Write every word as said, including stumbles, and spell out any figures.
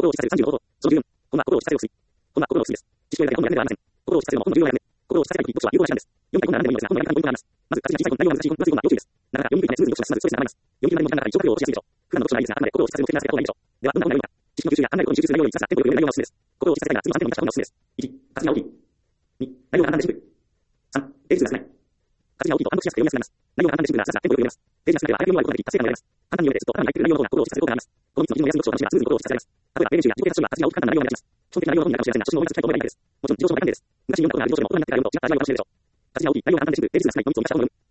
心を示唆するさんじゅうの方法、そのじゅうよん、本は心を示唆せよ推。本は心を推です。知識を得られた本の選んではありません。心を示唆せるのも本の重要な役目。心を示唆せない読書は有効な手段です。読みたい本なら何でもいいのですが、本の選び方にポイントがあります。まず、活字が小さい本、内容が難しい本、分厚い本は要注意です。なかなか読みにくいためスムーズに読書が進まず、ストレスが溜まります。読み切りまでの時間がかかり、一応覚悟をしやすいでしょう。普段の読書ならいいですが、あくまで心を示唆せる目的ならせた方がいいでしょう。では、どんな本が良いのか。知識の吸収や考えることに集中する内容に生かしたテンポよく読める内容がおすすめです。心を示唆せたいなら、次のさんてんを満たした本がおすすめです。いち、活字が大きい。に、内容が簡単でシンプル。さん、ページ数が少ない。活字が大きいと暗読しやすくて読みやすくなります。内容が簡単でシンプルなら、さらさらテンポよく読めます。ページが少ないでは、早く読むことができ、達成感が得られます。簡単に読めて、ずっと頭に入っている内容の方が心を示唆せる効果があります。このみっつの基準を休む読書を楽しめば、スムーズに心を示唆せられます。例えば、ページや自己啓発書には活字が大きく簡単な内容が目立ちます。基本的な内容の本になるかもしれませんが、初心を思い出す機会と思えばいいだけです。もちろん、自己紹介関係です。もちろん、自己紹介関係です。昔読んだことがある自己紹介の本は難しい読み方が簡単でシンプル。ページ数が少ない。活字が大きい、内容が簡単でシンプル。ページ数が少ない。のみっつを満たした本を読む。